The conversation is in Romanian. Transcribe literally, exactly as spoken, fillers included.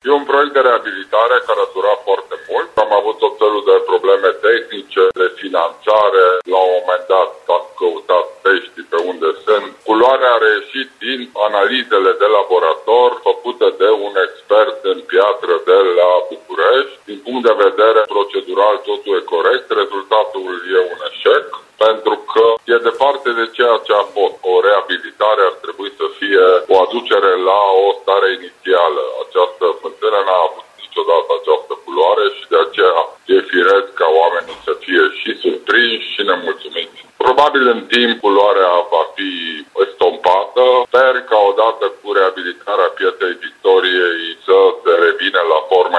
E un proiect de reabilitare care a durat foarte mult. Am avut tot felul de probleme tehnice, de finanțare. La un moment dat am căutat peștii pe unde sunt. Culoarea a reieșit din analizele de laborator făcute de un expert în piatră de la București. Din punct de vedere procedural totul e corect. Rezultatul e un eșec. Pentru că e departe de ceea ce a fost. O reabilitare ar trebui să fie o aducere la o stare inițială. Această fântână n-a avut niciodată această culoare și de aceea e firesc ca oamenii să fie și surprinși și nemulțumiți. Probabil în timp culoarea va fi estompată. Sper ca odată cu reabilitarea Pieței Victoriei să se revină la formă